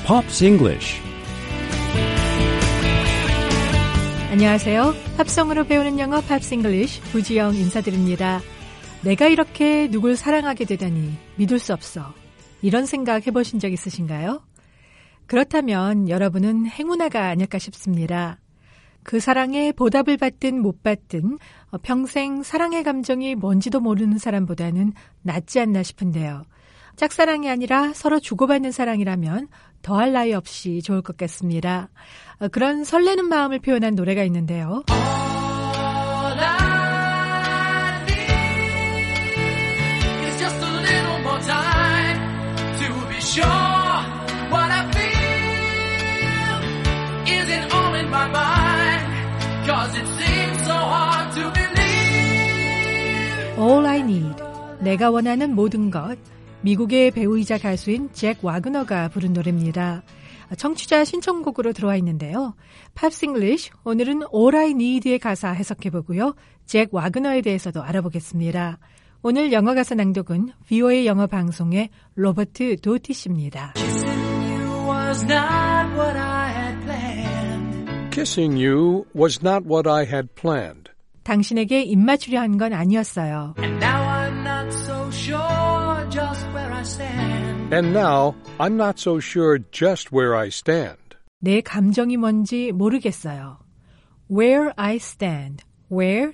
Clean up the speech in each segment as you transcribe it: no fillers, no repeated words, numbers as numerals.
Pops English. 안녕하세요. 팝송으로 배우는 영어 팝스 잉글리쉬 부지영 인사드립니다. 내가 이렇게 누굴 사랑하게 되다니 믿을 수 없어. 이런 생각 해보신 적 있으신가요? 그렇다면 여러분은 행운아가 아닐까 싶습니다. 그 사랑에 보답을 받든 못 받든 평생 사랑의 감정이 뭔지도 모르는 사람보다는 낫지 않나 싶은데요. 짝사랑이 아니라 서로 주고받는 사랑이라면 더할 나위 없이 좋을 것 같습니다. 그런 설레는 마음을 표현한 노래가 있는데요. All I need is just a little more time to be sure what I feel isn't all in my mind, 'cause it seems so hard to believe. All I need, 내가 원하는 모든 것. 미국의 배우이자 가수인 잭 와그너가 부른 노래입니다. 청취자 신청곡으로 들어와 있는데요. 팝스 잉글리쉬, 오늘은 All I Need의 가사 해석해보고요. 잭 와그너에 대해서도 알아보겠습니다. 오늘 영어 가사 낭독은 VOA 영어 방송의 로버트 도티 씨입니다. Kissing you was not what I had planned. Kissing you was not what I had planned. 당신에게 입맞추려 한 건 아니었어요. And now I'm not so sure just where I stand. And now, I'm not so sure just where I stand. 내 감정이 뭔지 모르겠어요. Where I stand. Where,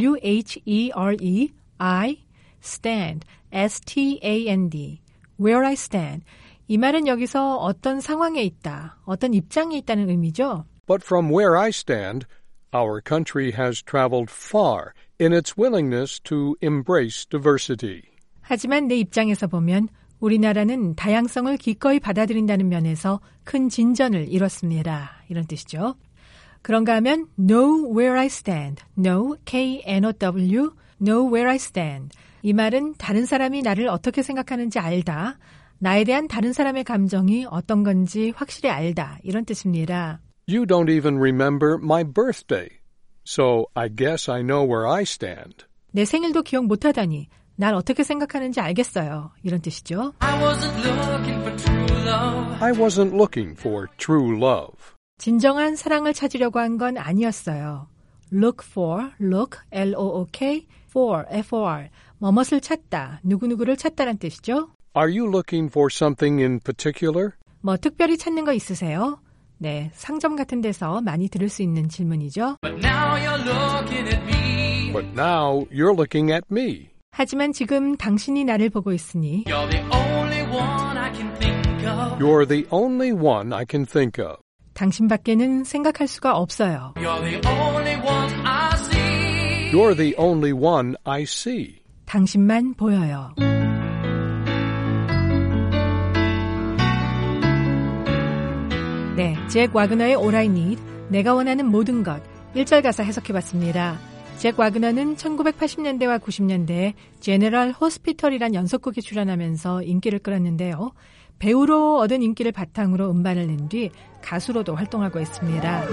W-H-E-R-E, I, stand, S-T-A-N-D. Where I stand. 이 말은 여기서 어떤 상황에 있다, 어떤 입장에 있다는 의미죠. But from where I stand, our country has traveled far in its willingness to embrace diversity. 하지만 내 입장에서 보면 우리나라는 다양성을 기꺼이 받아들인다는 면에서 큰 진전을 이뤘습니다. 이런 뜻이죠. 그런가 하면 know where I stand. know, K-N-O-W, know where I stand. 이 말은 다른 사람이 나를 어떻게 생각하는지 알다. 나에 대한 다른 사람의 감정이 어떤 건지 확실히 알다. 이런 뜻입니다. You don't even remember my birthday, so I guess I know where I stand. 내 생일도 기억 못하다니 날 어떻게 생각하는지 알겠어요. 이런 뜻이죠. I wasn't looking for true love. I wasn't looking for true love. 진정한 사랑을 찾으려고 한 건 아니었어요. look for, look, L-O-O-K, for, F-O-R. 뭐뭇을 찾다, 누구누구를 찾다란 뜻이죠. Are you looking for something in particular? 뭐 특별히 찾는 거 있으세요? 네, 상점 같은 데서 많이 들을 수 있는 질문이죠. But now you're looking at me. But now you're looking at me. 하지만 지금 당신이 나를 보고 있으니 You're the only one I can think of. You're the only one I can think of. 당신밖에는 생각할 수가 없어요. You're the only one I see. You're the only one I see. 당신만 보여요. 네, 잭 와그너의 All I Need, 내가 원하는 모든 것, 1절 가사 해석해봤습니다. 잭 와그너는 1980년대와 90년대에 제너럴 호스피털이란 연속극에 출연하면서 인기를 끌었는데요. 배우로 얻은 인기를 바탕으로 음반을 낸 뒤 가수로도 활동하고 있습니다.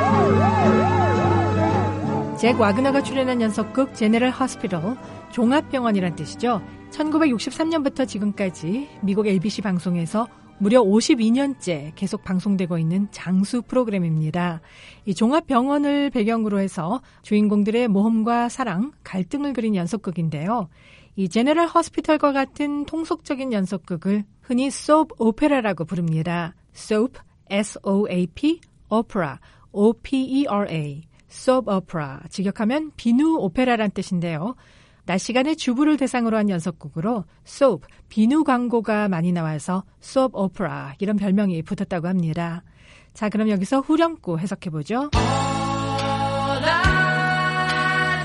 잭 와그너가 출연한 연속극 제너럴 호스피털, 종합병원이란 뜻이죠. 1963년부터 지금까지 미국 LBC 방송에서 무려 52년째 계속 방송되고 있는 장수 프로그램입니다. 이 종합병원을 배경으로 해서 주인공들의 모험과 사랑, 갈등을 그린 연속극인데요. 이 제너럴 호스피털과 같은 통속적인 연속극을 흔히 소ap 오페라라고 부릅니다. soap, S-O-A-P, opera, O-P-E-R-A, soap opera, 직역하면 비누 오페라란 뜻인데요. 낮 시간에 주부를 대상으로 한 연속극으로 soap, 비누 광고가 많이 나와서 soap opera 이런 별명이 붙었다고 합니다. 자, 그럼 여기서 후렴구 해석해보죠. All I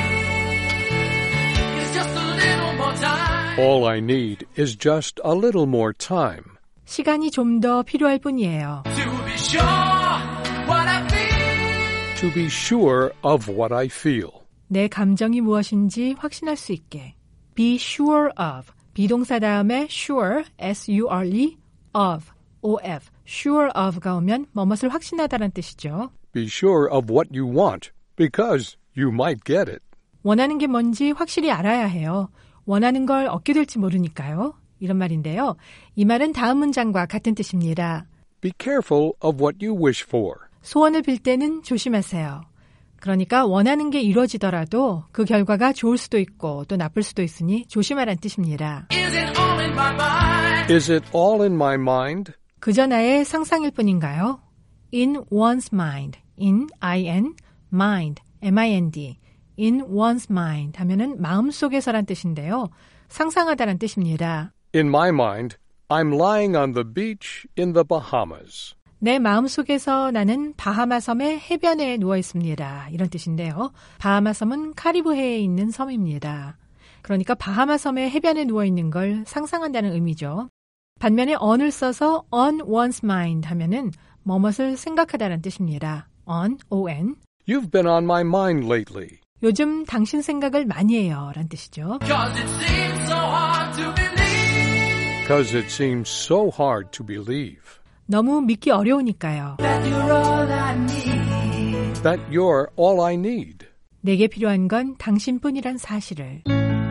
need is just a little more time. All I need is just a little more time. 시간이 좀 더 필요할 뿐이에요. To be sure what I feel. To be sure of what I feel. 내 감정이 무엇인지 확신할 수 있게. Be sure of. 비동사 다음에 sure, S-U-R-E, of, O-F. sure of가 오면 뭐뭇을 확신하다는 뜻이죠. Be sure of what you want, because you might get it. 원하는 게 뭔지 확실히 알아야 해요. 원하는 걸 얻게 될지 모르니까요. 이런 말인데요. 이 말은 다음 문장과 같은 뜻입니다. Be careful of what you wish for. 소원을 빌 때는 조심하세요. 그러니까 원하는 게 이루어지더라도 그 결과가 좋을 수도 있고 또 나쁠 수도 있으니 조심하란 뜻입니다. Is it all in my mind? Is it all in my mind? 그저 나의 상상일 뿐인가요? In one's mind, in, I-N, mind, M-I-N-D, in one's mind 하면은 마음속에서란 뜻인데요. 상상하다란 뜻입니다. In my mind, I'm lying on the beach in the Bahamas. 내 마음속에서 나는 바하마 섬의 해변에 누워 있습니다. 이런 뜻인데요. 바하마 섬은 카리브해에 있는 섬입니다. 그러니까 바하마 섬의 해변에 누워 있는 걸 상상한다는 의미죠. 반면에 on을 써서 on one's mind 하면은 뭐뭇을 생각하다는 뜻입니다. on, on. You've been on my mind lately. 요즘 당신 생각을 많이 해요. 라는 뜻이죠. Cause it seems so hard to believe Because it seems so hard to believe 너무 믿기 어려우니까요. that you're all I need. that you're all I need. 내게 필요한 건 당신뿐이란 사실을.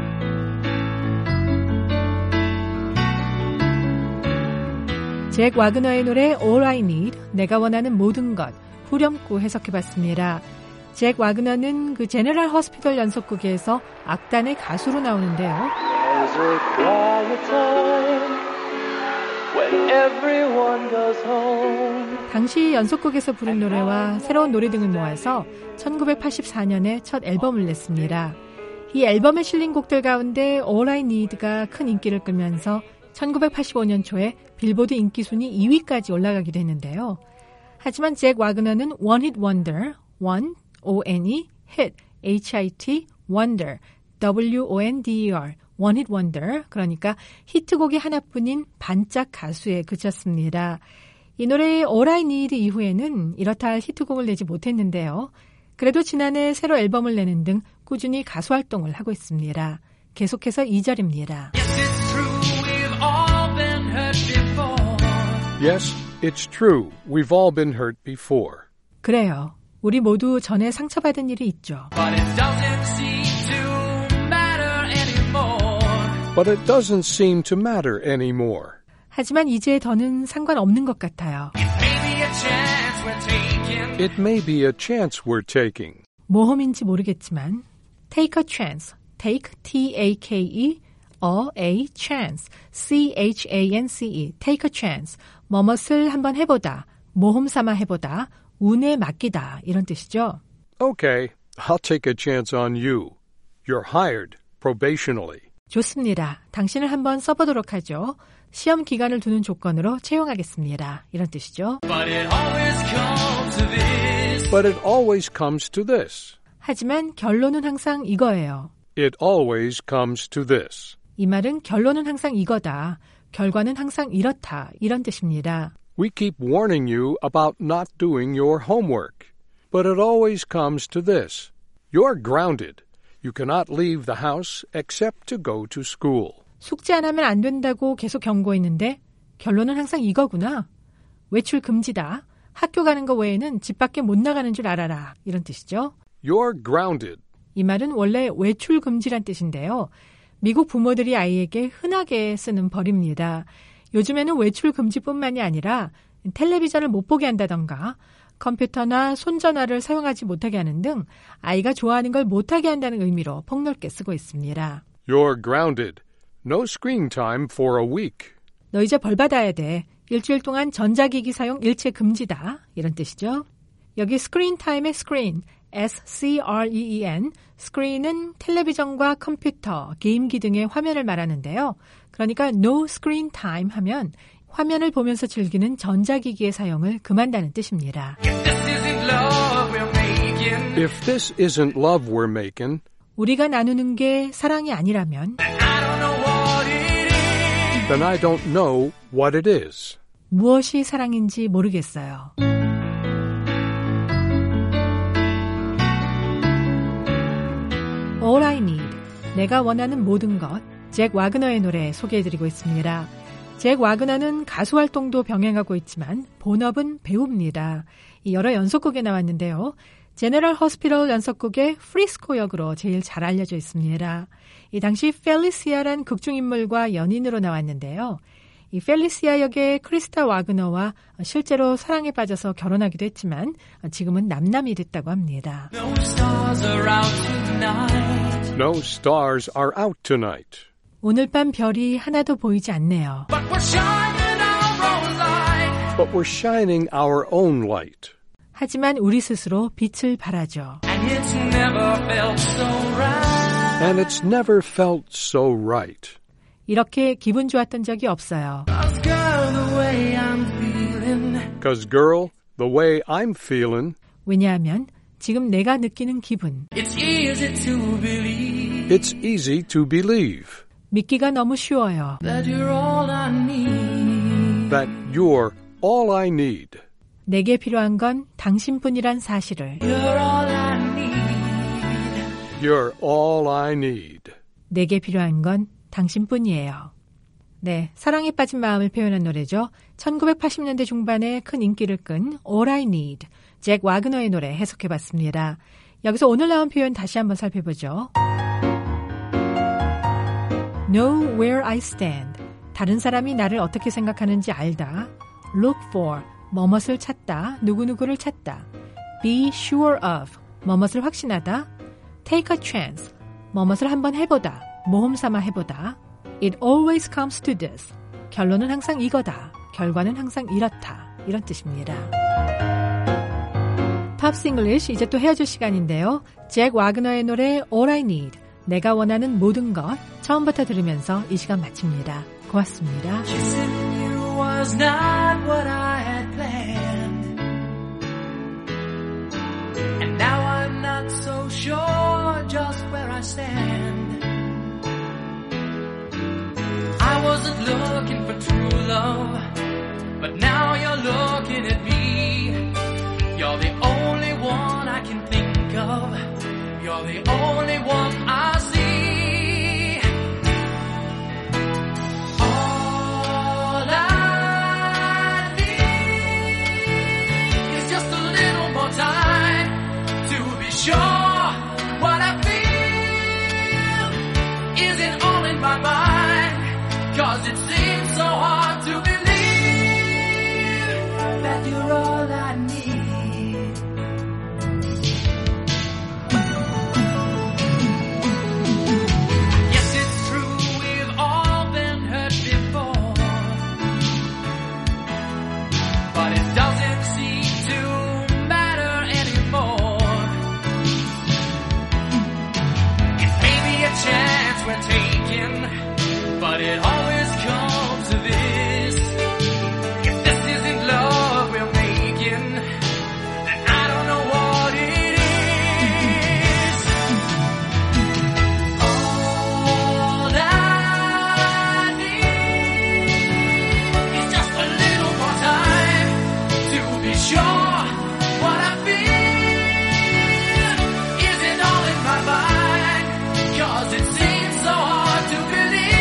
잭 와그너의 노래 All I Need, 내가 원하는 모든 것, 후렴구 해석해봤습니다. 잭 와그너는 그 제너럴 허스피털 연속극에서 악단의 가수로 나오는데요. There's a quiet time when everyone goes home. 당시 연속극에서 부른 노래와 새로운 노래 등을 모아서 1984년에 첫 앨범을 냈습니다. 이 앨범에 실린 곡들 가운데 All I Need가 큰 인기를 끌면서 1985년 초에 빌보드 인기 순위 2위까지 올라가기도 했는데요. 하지만 잭 와그너는 One Hit Wonder, One, O-N-E, Hit, H-I-T, Wonder, W-O-N-D-E-R, One Hit Wonder, 그러니까 히트곡이 하나뿐인 반짝 가수에 그쳤습니다. 이 노래의 All I Need 이후에는 이렇다 할 히트곡을 내지 못했는데요. 그래도 지난해 새로 앨범을 내는 등 꾸준히 가수 활동을 하고 있습니다. 계속해서 2절입니다. Yes, it's true, we've all been hurt before. Yes, it's true. We've all been hurt before. 그래요. 우리 모두 전에 상처받은 일이 있죠. But it doesn't seem to matter anymore. But it doesn't seem to matter anymore. 하지만 이제 더는 상관없는 것 같아요. Maybe a chance we're taking. It may be a chance we're taking. 모험인지 모르겠지만 take a chance, take, T-A-K-E, a chance, C-H-A-N-C-E, take a chance, 뭐뭇을 한번 해보다, 모험 삼아 해보다, 운에 맡기다 이런 뜻이죠. Okay, I'll take a chance on you. You're hired probationally. 좋습니다. 당신을 한번 써보도록 하죠. 시험 기간을 두는 조건으로 채용하겠습니다. 이런 뜻이죠. But it always comes to this. But it always comes to this. 하지만 결론은 항상 이거예요. It always comes to this. 이 말은 결론은 항상 이거다. 결과는 항상 이렇다. 이런 뜻입니다. We keep warning you about not doing your homework. But it always comes to this. You're grounded. You cannot leave the house except to go to school. 숙제 안 하면 안 된다고 계속 경고했는데 결론은 항상 이거구나. 외출 금지다. 학교 가는 거 외에는 집 밖에 못 나가는 줄 알아라. 이런 뜻이죠. You're grounded. 이 말은 원래 외출 금지란 뜻인데요. 미국 부모들이 아이에게 흔하게 쓰는 벌입니다. 요즘에는 외출 금지뿐만이 아니라 텔레비전을 못 보게 한다던가 컴퓨터나 손전화를 사용하지 못하게 하는 등 아이가 좋아하는 걸 못하게 한다는 의미로 폭넓게 쓰고 있습니다. You're grounded. No screen time for a week. 너 이제 벌 받아야 돼. 일주일 동안 전자기기 사용 일체 금지다. 이런 뜻이죠. 여기 스크린 타임의 스크린, S-C-R-E-E-N, 스크린은 텔레비전과 컴퓨터, 게임기 등의 화면을 말하는데요. 그러니까 no screen time 하면 화면을 보면서 즐기는 전자기기의 사용을 금한다는 뜻입니다. If this isn't love we're making, If this isn't love we're making, 우리가 나누는 게 사랑이 아니라면 I don't know what it is. then I don't know what it is. 무엇이 사랑인지 모르겠어요. All I Need, 내가 원하는 모든 것, 잭 와그너의 노래 소개해드리고 있습니다. 잭 와그너는 가수 활동도 병행하고 있지만 본업은 배우입니다. 여러 연속곡에 나왔는데요. 제너럴 허스피털 연속극의 프리스코 역으로 제일 잘 알려져 있습니다. 이 당시 펠리시아란 극중인물과 연인으로 나왔는데요. 이 펠리시아 역의 크리스타 와그너와 실제로 사랑에 빠져서 결혼하기도 했지만 지금은 남남이 됐다고 합니다. No stars are out tonight. No stars are out tonight. 오늘 밤 별이 하나도 보이지 않네요. But we're shining our own light. But we're shining our own light. 하지만 우리 스스로 빛을 발하죠. And it's never felt so right. And it's never felt so right. 이렇게 기분 좋았던 적이 없어요. 'Cause girl, the way I'm feeling. 'Cause girl, the way I'm feeling, 왜냐하면 지금 내가 느끼는 기분, It's easy to believe it's easy to believe 믿기가 너무 쉬워요. that you're all I need. that you're all I need. 내게 필요한 건 당신뿐이란 사실을, You're all I need. You're all I need. 내게 필요한 건 당신뿐이에요. 네, 사랑에 빠진 마음을 표현한 노래죠. 1980년대 중반에 큰 인기를 끈 All I Need, 잭 와그너의 노래 해석해봤습니다. 여기서 오늘 나온 표현 다시 한번 살펴보죠. Know where I stand. 다른 사람이 나를 어떻게 생각하는지 알다. Look for. 뭐뭇을 찾다. 누구누구를 찾다. Be sure of. 뭐뭇을 확신하다. Take a chance. 뭐뭇을 한번 해보다. 모험 삼아 해보다. It always comes to this. 결론은 항상 이거다. 결과는 항상 이렇다. 이런 뜻입니다. 팝스 잉글리쉬 이제 또 헤어질 시간인데요. 잭 와그너의 노래 All I Need. 내가 원하는 모든 것 처음부터 들으면서 이 시간 마칩니다. 고맙습니다. Kissing you was not what I had planned. And now I'm not so sure just where I stand. I wasn't looking for true love, but now you're looking at me. You're the only one I can think of. You're the only one I see. All I need is just a little more time to be sure what I feel isn't all in my mind. 'Cause it seems so hard to believe that you're all I need. Yes, it's true, we've all been hurt before, but it doesn't seem to matter anymore. It may be a chance we're taking, but it always comes to this. If this isn't love we're making, then I don't know what it is. All I need is just a little more time to be sure what I feel isn't all in my mind. 'Cause it seems so hard to believe.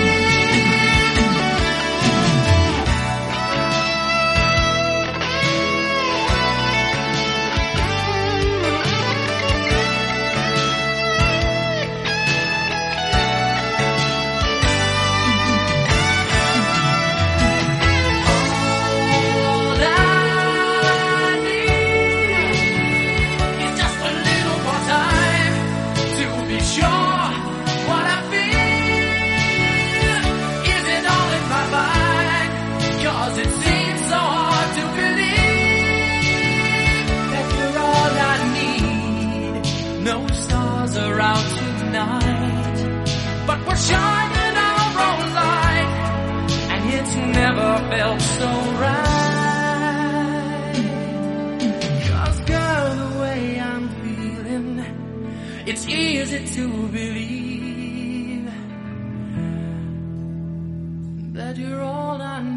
But we're shining our own light, and it's never felt so right. 'Cause girl, the way I'm feeling, it's easy to believe that you're all I need.